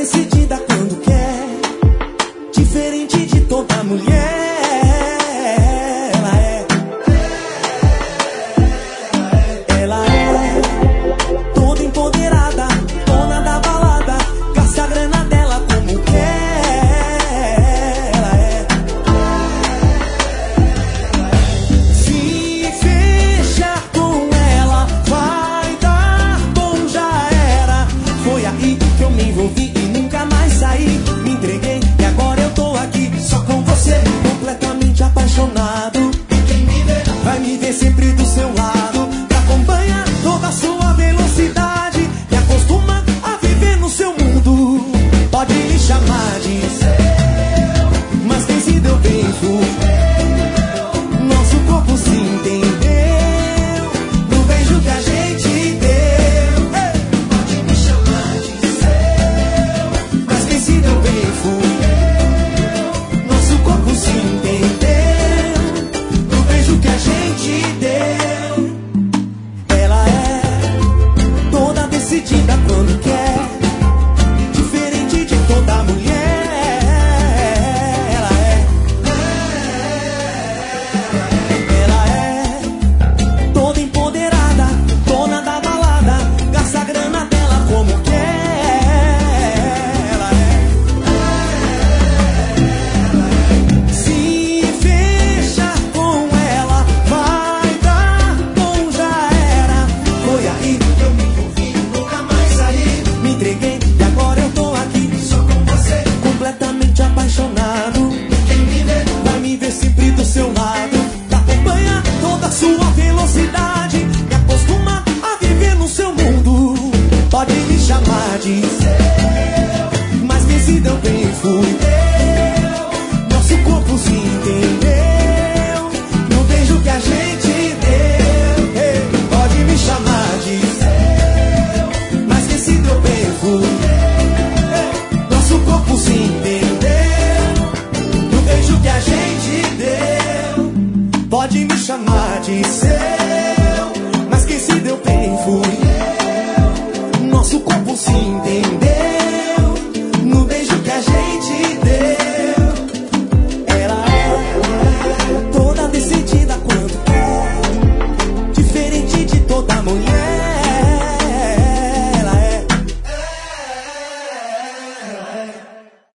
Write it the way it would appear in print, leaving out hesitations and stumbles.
decidida quando quer, diferente de toda mulher. Ela é toda empoderada, dona da balada, gasta a grana dela como quer. Ela é. Se fechar com ela, vai dar bom, já era. Foi aí que eu me envolvi e nunca mais saí. Me entreguei e agora eu tô aqui, só com você, completamente apaixonado. E quem me vê, vai me ver sempre do seu lado. Me acompanha toda a sua velocidade, me acostuma a viver no seu mundo. Pode me chamar de seu, mas quem se deu bem foi nosso corpo, se entendeu no beijo que a gente deu. Pode me chamar de seu, mas quem se deu bem foi nosso corpo, se entendeu no beijo que a gente deu. Ela é toda decidida quando quer, diferente de toda mulher. Ela é toda empoderada, dona da balada, gasta a grana dela como quer. Ela é. Se fechar com ela, vai dar bom, já era. Foi aí que eu me envolvi, nunca mais saí. Me entreguei e agora eu tô aqui, só com você, completamente apaixonado. Quem me vê, vai me ver sempre do seu lado. Me acompanha toda a sua velocidade, me acostuma a viver no seu mundo. Pode me chamar de seu, mas quem se deu bem fui eu. Nosso corpo se entendeu no beijo que a gente deu. Ei, pode me chamar de seu, mas quem se deu bem fui eu. Nosso corpo se entendeu no beijo que a gente deu. Pode me chamar de seu,